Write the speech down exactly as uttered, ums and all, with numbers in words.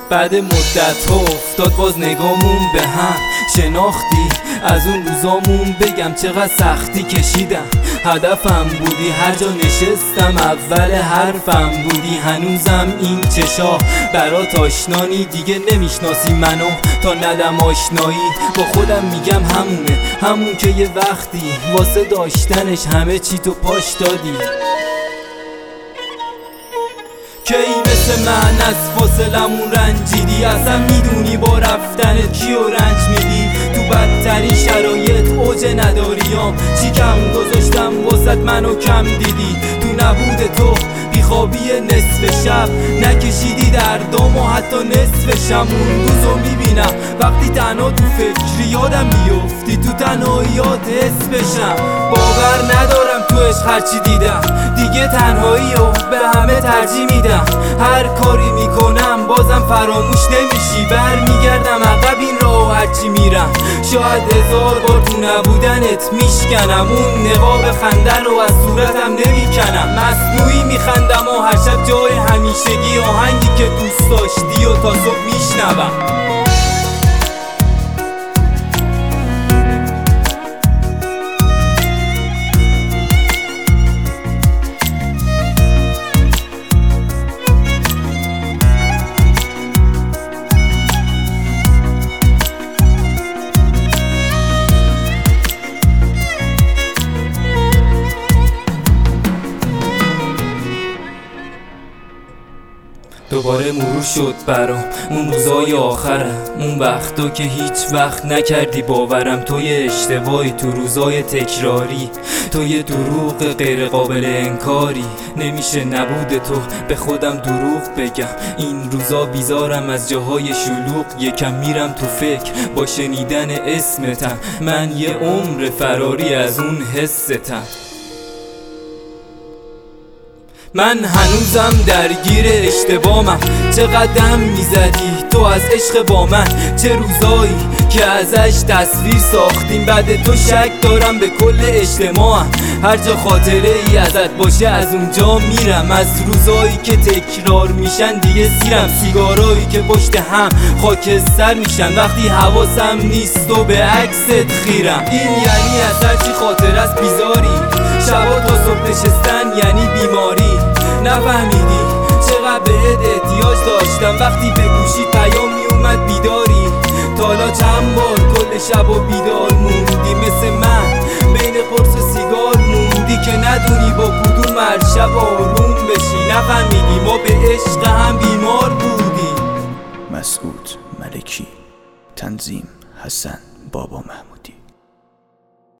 بعد مدت ها افتاد باز نگامون به هم، شناختی از اون روزامون بگم چقدر سختی کشیدم. هدفم بودی، هر جا نشستم اول حرفم بودی. هنوزم این چشا برات آشنانی، دیگه نمیشناسی منو تا ندم آشنایی. با خودم میگم همونه، همون که یه وقتی واسه داشتنش همه چی تو پاش دادی. کی مثل من از فاصلمون رنجیدی، اصلا میدونی با رفتنت کیو رنج میدی. تو بدترین شرایط اوج نداریام، چی کم گذاشتم واسط منو کم دیدی. تو نبود تو بیخوابی نصف شب نکشیدی دردام و حتی نصف شب. اون روزو میبینم وقتی تنها تو فکری یادم بیفتی، تو تنهاییات حس بشم. باور ندارم تو عشق هرچی دیدم، دیگه تنهایی رو به همه ترجیح میدم. هر کاری میکنم بازم فراموش نمیشی، برمیگردم عقب این راه هرچی میرم. شاید هزار بار تو نبودنت میشکنم، اون نقاب خنده رو از صورتم نمیکنم. مصنوعی میخندم و هر شب جای همیشگی آهنگی که دوست داشتی و تا صبح میشنوم. دوباره مرور شد برام اون روزای آخرم، اون وقتا که هیچ وقت نکردی باورم. تو یه اشتباهی تو روزای تکراری، تو یه دروغ غیر قابل انکاری. نمیشه نبود تو به خودم دروغ بگم. این روزا بیزارم از جاهای شلوغ، یکم میرم تو فکر با شنیدن اسمتم. من یه عمر فراری از اون حستم. من هنوزم درگیر اشتباهمم، چه قدم میزدی تو از عشق با من. چه روزایی که ازش تصویر ساختیم، بعد تو شک دارم به کل اجتماعم. هر جا خاطره ای ازت باشه از اونجا میرم. از روزایی که تکرار میشن دیگه سیرم، سیگارایی که پشت هم خاکستر میشن وقتی حواسم نیست و به عکست خیرم. این یعنی از هرچی خاطر است بیزاری، شبا تا صبح نشستن یعنی بیماری. نفهمیدی چقدر بهت احتیاج داشتم، وقتی به گوشی پیامی اومد بیداری. تالا چند بار کل شب و بیدار موندی، مثل من بین قرص و سیگار موندی که ندونی با کدوم هر شب آروم بشی. نفهمیدی ما به عشق هم بیمار بودیم. مسعود ملکی، تنظیم حسن بابا محمودی.